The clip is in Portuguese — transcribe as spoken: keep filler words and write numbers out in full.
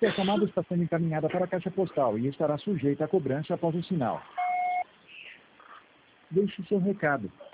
que a chamada está sendo encaminhada para a caixa postal e estará sujeita a cobrança após o sinal. Deixe seu recado.